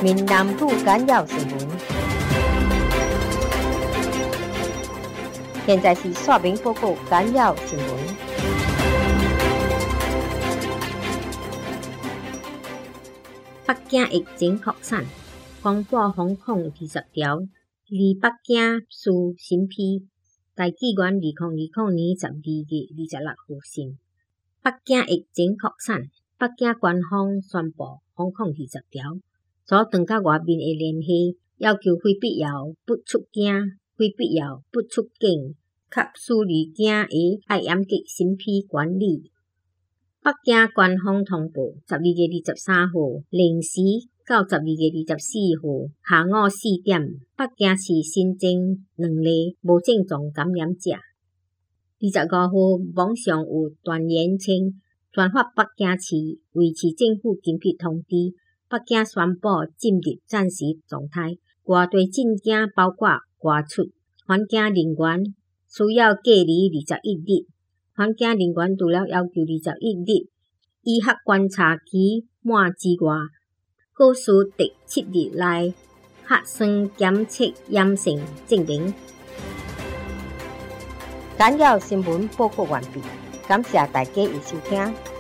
闽南语简要新闻。现在是说明报告简要新闻。北京疫情扩散，公布防控20条，离北京市审批，大纪元2020年12月26号信。北京疫情扩散，北京官方宣布防控20条，阻断甲外面的联系，要求非必要不出境、非必要不出境，及私离境的要严格审批管理。北京官方通报12月23号零时到12月24号下午4点，北京市新增2例无症状感染者。25号网上有传言称，全法北京市维持政府紧急通知，北京宣布进入暂时状态。外地进境包括外出返境人员需要隔离21日，返境人员除了要求21日医学观察期满之外，还需第7日内核酸检测阴性证明。简要新闻报告完毕，感谢大家的收听。